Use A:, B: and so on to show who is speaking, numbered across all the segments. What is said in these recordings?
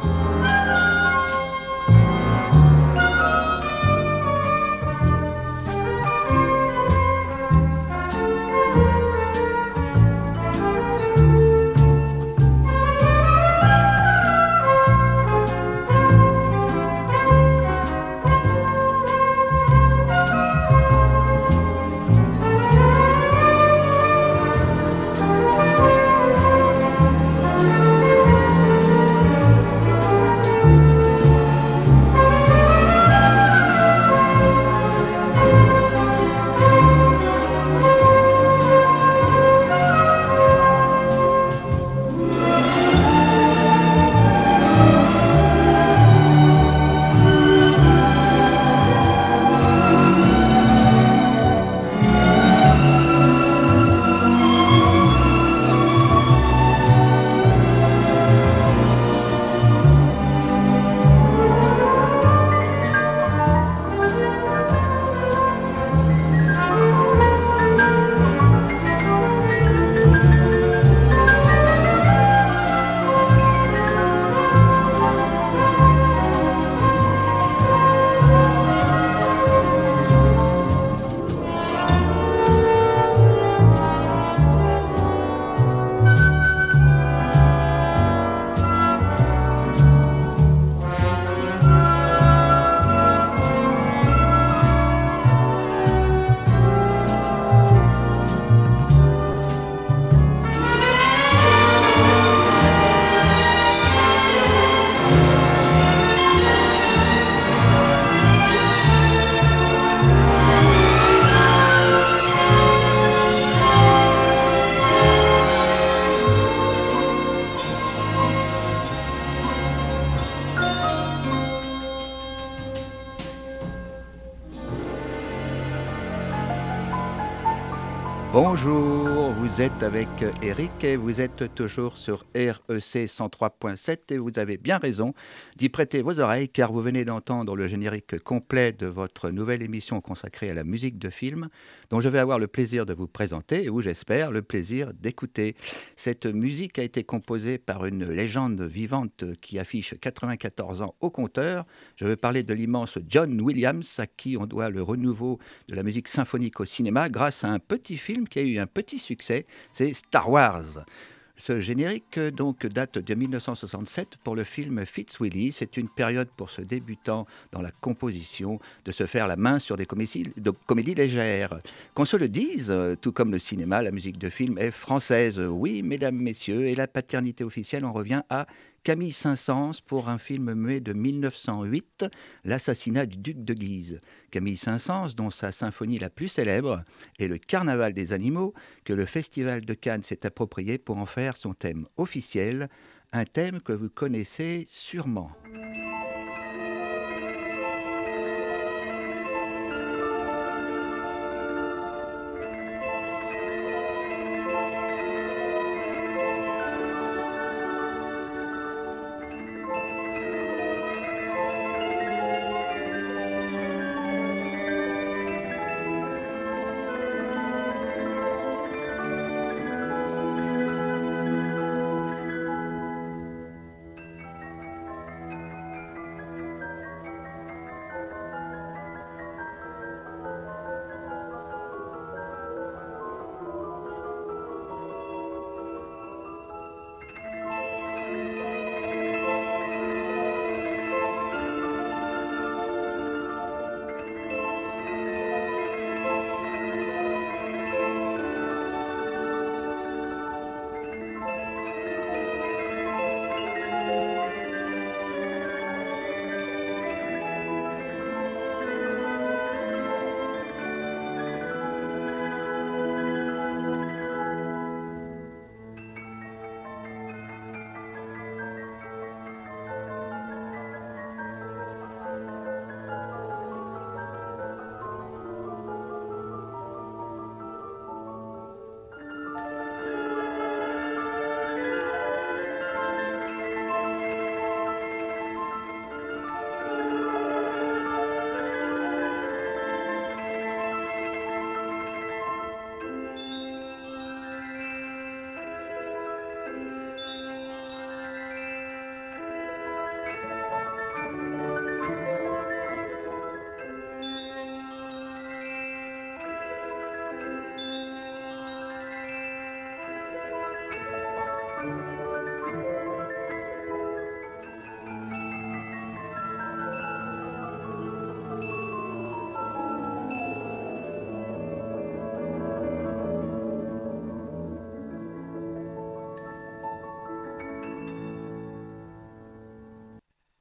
A: Bonjour, vous êtes avec Eric et vous êtes toujours sur REC 103.7 et vous avez bien raison d'y prêter vos oreilles car vous venez d'entendre le générique complet de votre nouvelle émission consacrée à la musique de film dont je vais avoir le plaisir de vous présenter et où j'espère le plaisir d'écouter. Cette musique a été composée par une légende vivante qui affiche 94 ans au compteur. Je veux parler de l'immense John Williams à qui on doit le renouveau de la musique symphonique au cinéma grâce à un petit film qui a eu un petit succès, c'est Star Wars. Ce générique donc date de 1967 pour le film Fitzwilly. C'est une période pour ce débutant dans la composition de se faire la main sur des comédies légères. Qu'on se le dise, tout comme le cinéma, la musique de film est française. Oui, mesdames, messieurs, et la paternité officielle en revient à Camille Saint-Saëns pour un film muet de 1908, L'assassinat du duc de Guise. Camille Saint-Saëns, dont sa symphonie la plus célèbre est le Carnaval des animaux, que le Festival de Cannes s'est approprié pour en faire son thème officiel, un thème que vous connaissez sûrement.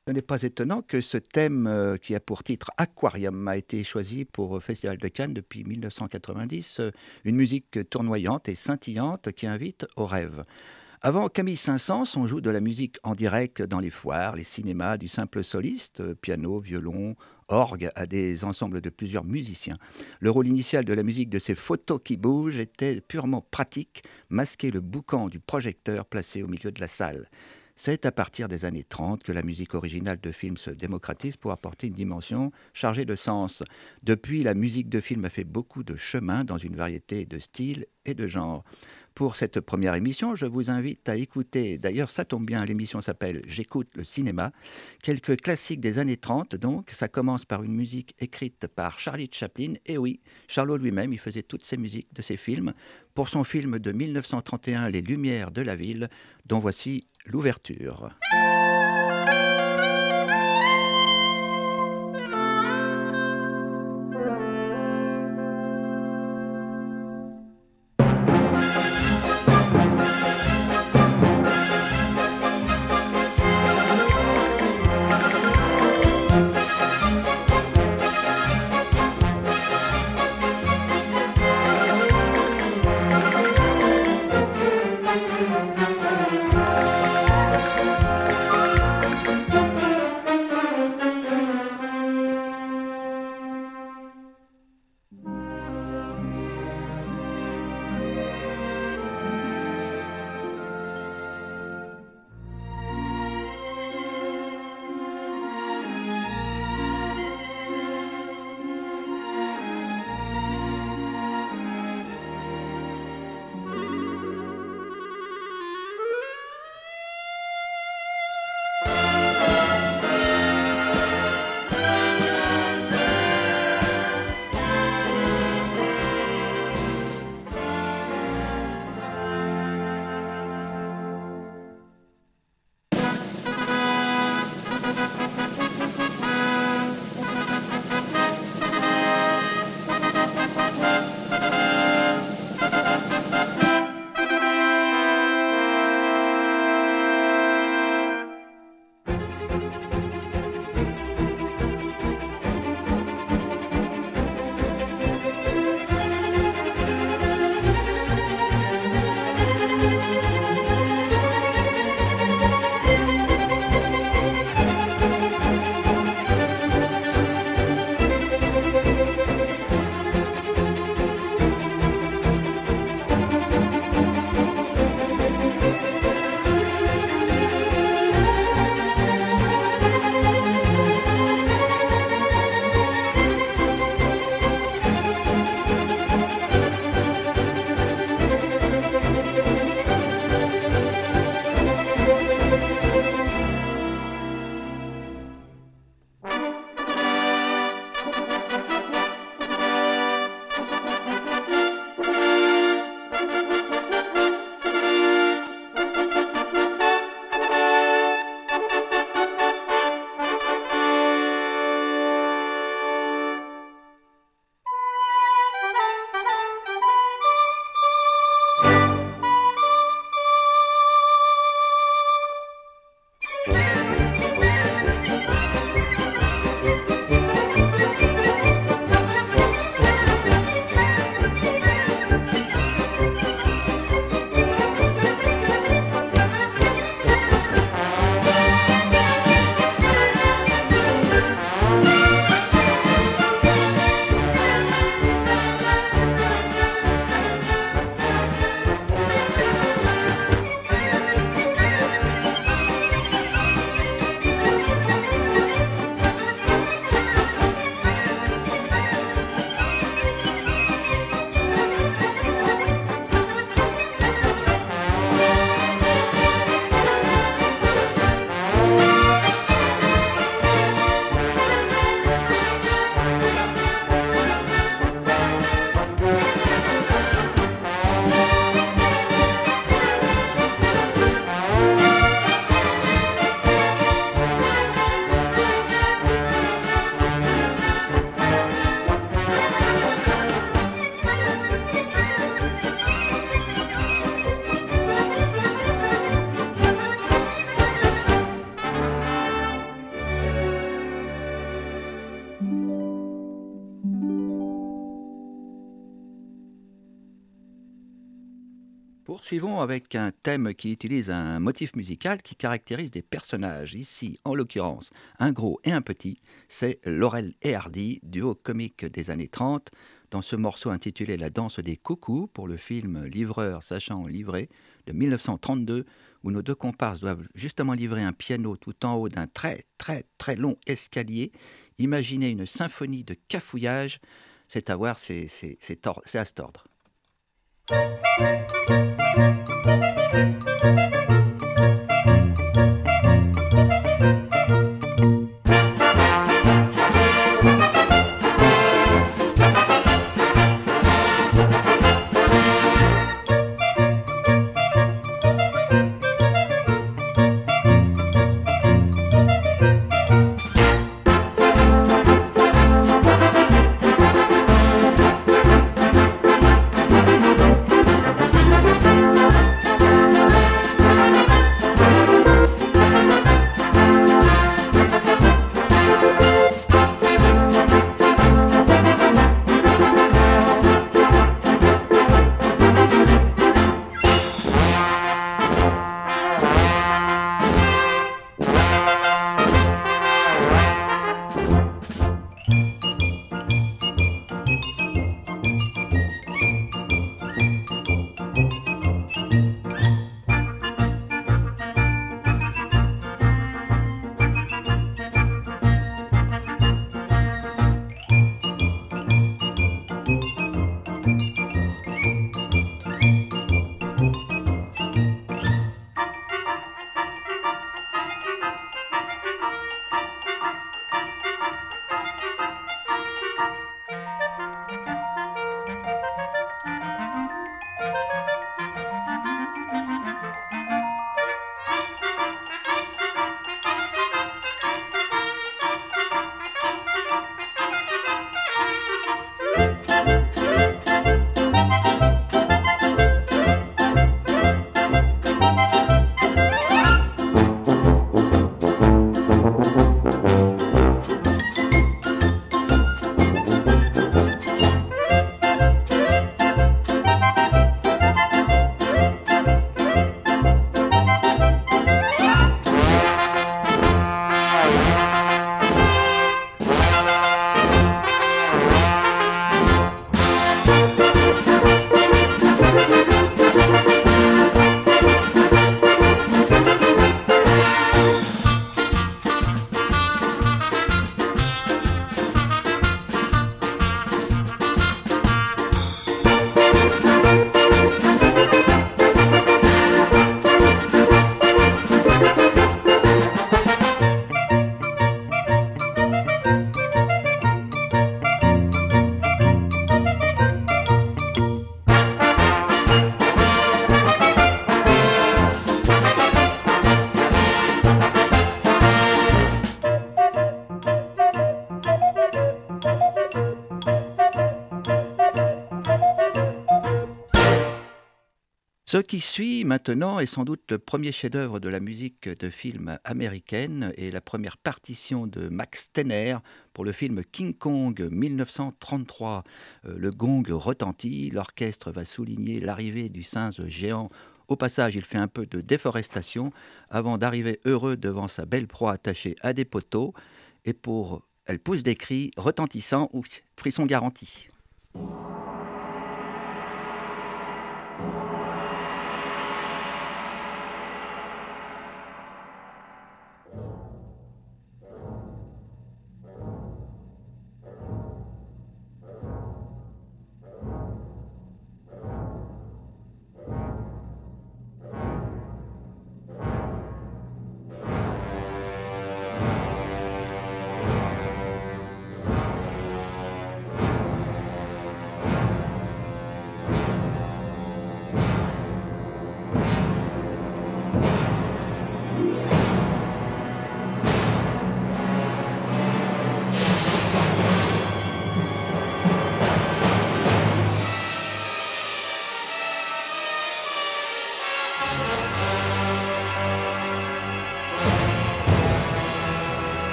A: Ce n'est pas étonnant que ce thème qui a pour titre Aquarium a été choisi pour le Festival de Cannes depuis 1990, une musique tournoyante et scintillante qui invite au rêve. Avant Camille Saint-Saëns, on joue de la musique en direct dans les foires, les cinémas, du simple soliste, piano, violon, orgue, à des ensembles de plusieurs musiciens. Le rôle initial de la musique de ces photos qui bougent était purement pratique, masquer le boucan du projecteur placé au milieu de la salle. C'est à partir des années 30 que la musique originale de film se démocratise pour apporter une dimension chargée de sens. Depuis, la musique de film a fait beaucoup de chemin dans une variété de styles et de genres. Pour cette première émission, je vous invite à écouter, d'ailleurs ça tombe bien, l'émission s'appelle J'écoute le cinéma, quelques classiques des années 30 donc. Ça commence par une musique écrite par Charlie Chaplin, et oui, Charlot lui-même, il faisait toutes ses musiques de ses films, pour son film de 1931 Les Lumières de la ville, dont voici l'ouverture. poursuivons avec un thème qui utilise un motif musical qui caractérise des personnages. Ici, en l'occurrence, un gros et un petit, c'est Laurel et Hardy, duo comique des années 30. Dans ce morceau intitulé La danse des coucous, pour le film Livreur sachant livrer de 1932, où nos deux comparses doivent justement livrer un piano tout en haut d'un très très très long escalier. Imaginez une symphonie de cafouillage, c'est à voir, c'est à se tordre. Ce qui suit maintenant est sans doute le premier chef-d'œuvre de la musique de film américaine et la première partition de Max Steiner pour le film King Kong 1933. Le gong retentit, l'orchestre va souligner l'arrivée du singe géant. Au passage, il fait un peu de déforestation avant d'arriver heureux devant sa belle proie attachée à des poteaux. Et elle pousse des cris retentissants ou frissons garantis.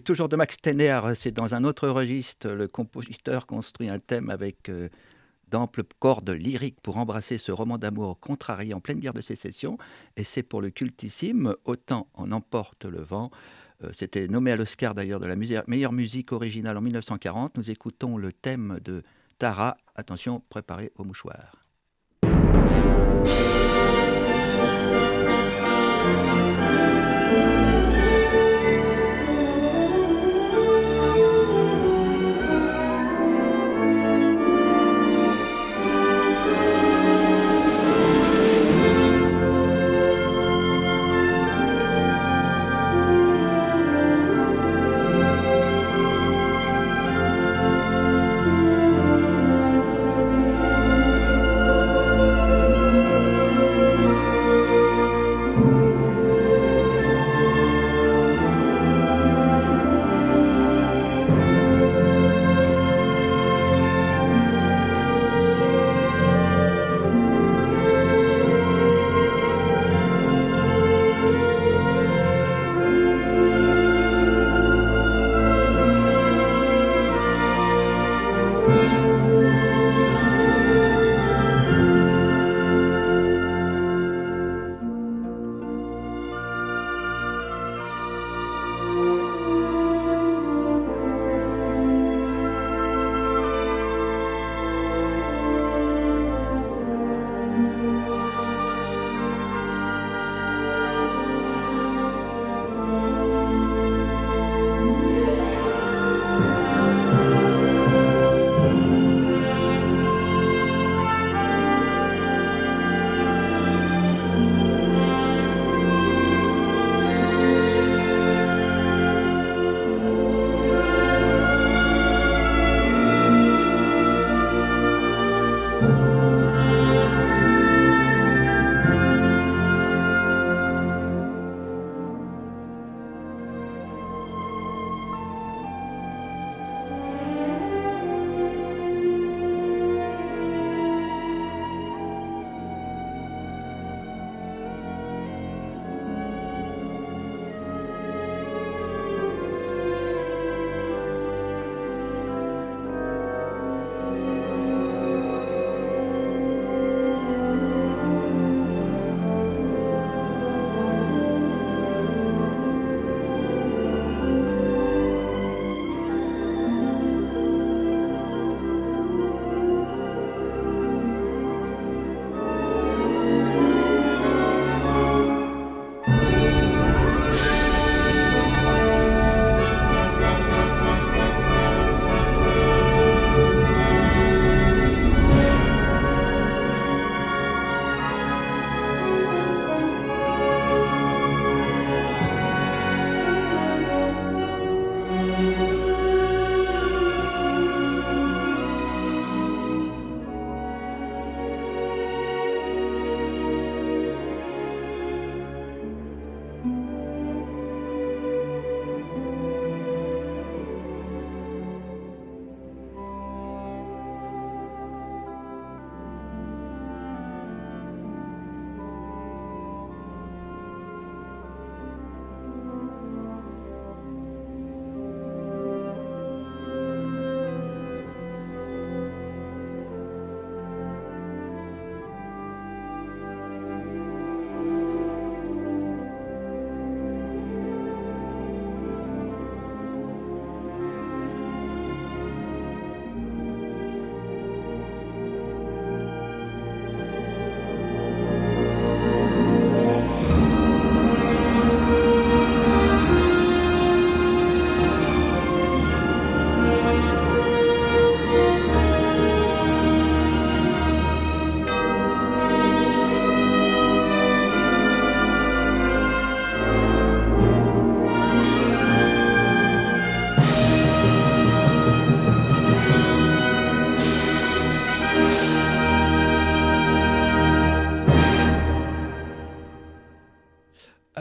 A: toujours de Max Steiner, c'est dans un autre registre. Le compositeur construit un thème avec d'amples cordes lyriques pour embrasser ce roman d'amour contrarié en pleine guerre de sécession. Et c'est pour le cultissime Autant en emporte le vent. C'était nommé à l'Oscar d'ailleurs de la meilleure musique originale en 1940. Nous écoutons le thème de Tara. Attention, préparez vos mouchoirs.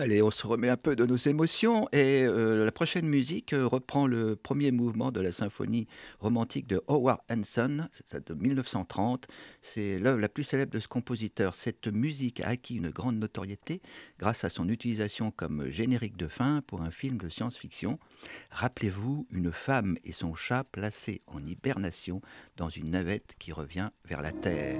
A: Allez, on se remet un peu de nos émotions et la prochaine musique reprend le premier mouvement de la symphonie romantique de Howard Hanson, c'est ça de 1930. C'est l'œuvre la plus célèbre de ce compositeur. Cette musique a acquis une grande notoriété grâce à son utilisation comme générique de fin pour un film de science-fiction. Rappelez-vous, une femme et son chat placés en hibernation dans une navette qui revient vers la Terre.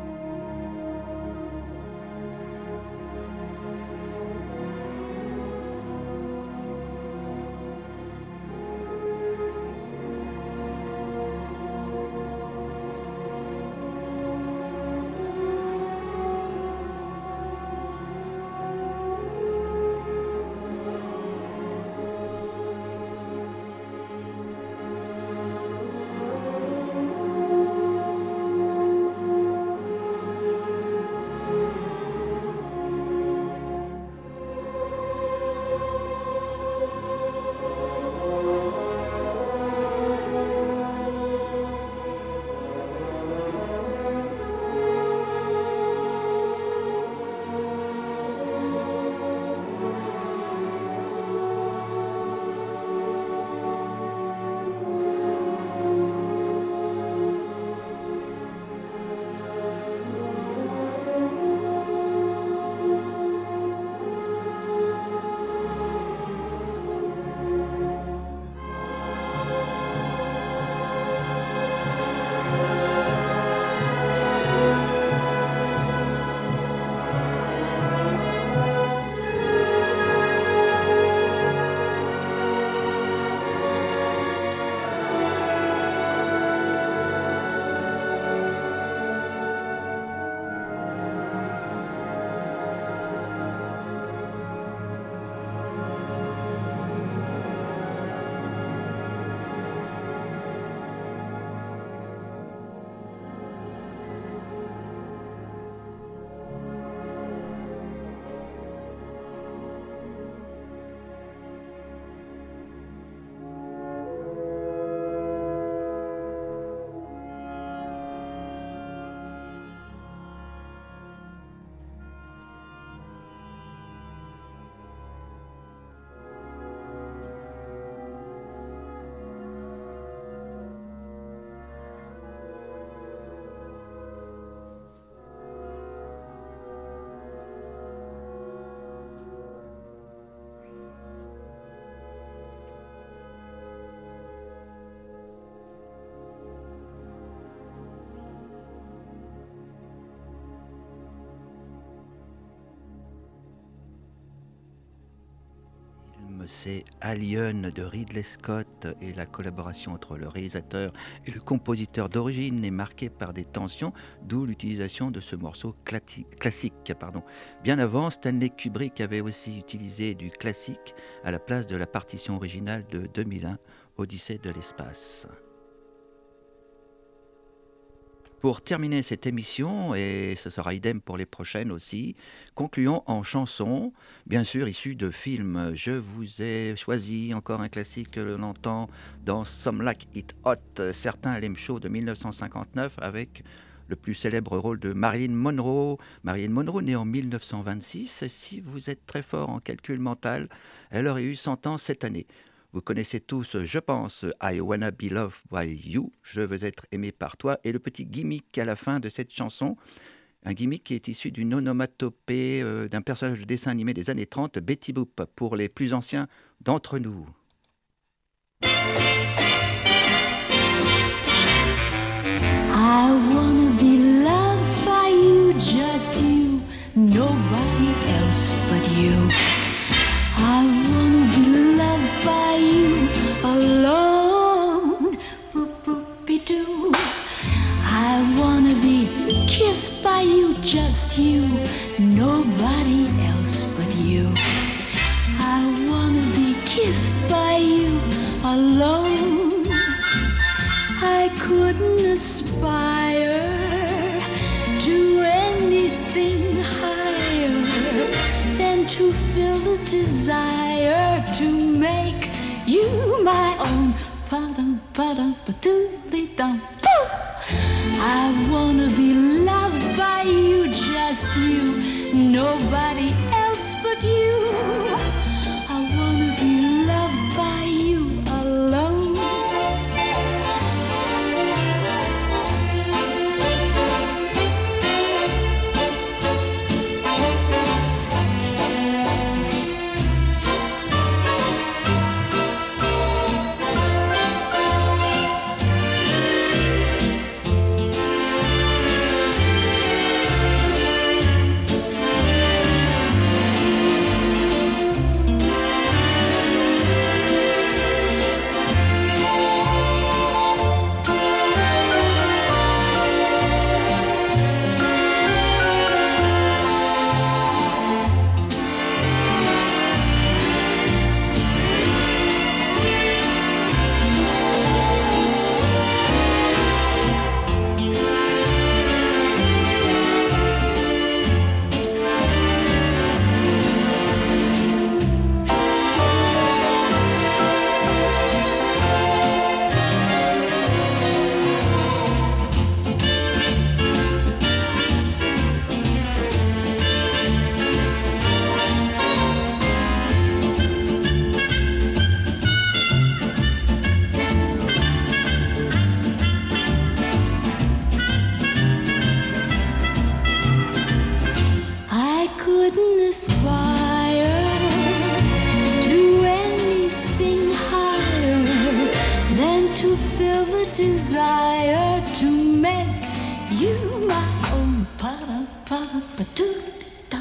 A: C'est Alien de Ridley Scott et la collaboration entre le réalisateur et le compositeur d'origine est marquée par des tensions, d'où l'utilisation de ce morceau classique. Bien avant, Stanley Kubrick avait aussi utilisé du classique à la place de la partition originale de 2001, Odyssée de l'espace. Pour terminer cette émission, et ce sera idem pour les prochaines aussi, concluons en chanson, bien sûr issue de films. Je vous ai choisi encore un classique que l'on entend dans Some Like It Hot, Certains l'aiment chaud de 1959 avec le plus célèbre rôle de Marilyn Monroe. Marilyn Monroe née en 1926, si vous êtes très fort en calcul mental, elle aurait eu 100 ans cette année. Vous connaissez tous, je pense, I Wanna Be Loved by You, je veux être aimé par toi, et le petit gimmick à la fin de cette chanson, un gimmick qui est issu d'une onomatopée d'un personnage de dessin animé des années 30, Betty Boop, pour les plus anciens d'entre nous.
B: I wanna be loved by you, just you, nobody else but you. I wanna be loved by you alone, boop-boop-be-doo. I wanna be kissed by you, just you, nobody else but you. I wanna be kissed by you alone. I couldn't aspire to anything higher than to feel the desire to make you my own. Ba-dum-ba-dum-ba-doodly-dum. I wanna be loved by you, just you, nobody else but you. met you, my own pa-da-pa-da-pa-doo-da-da.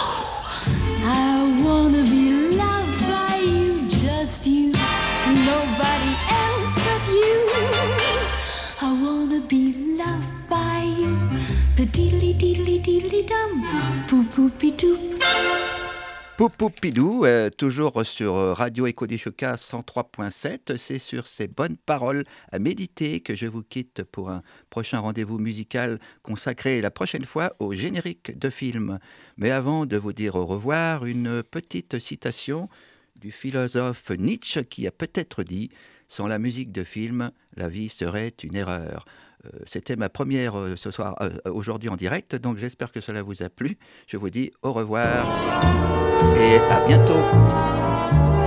B: I wanna be loved by you, just you, nobody else but you. I wanna be loved by you, ba-diddly-diddly-diddly-dum, boop-boop-be-doop.
A: Poupoupidou, toujours sur Radio Écho des Chocas 103.7. C'est sur ces bonnes paroles à méditer que je vous quitte pour un prochain rendez-vous musical consacré la prochaine fois au générique de film. Mais avant de vous dire au revoir, une petite citation du philosophe Nietzsche qui a peut-être dit « Sans la musique de film, la vie serait une erreur ». C'était ma première ce soir, aujourd'hui en direct, donc j'espère que cela vous a plu. Je vous dis au revoir et à bientôt.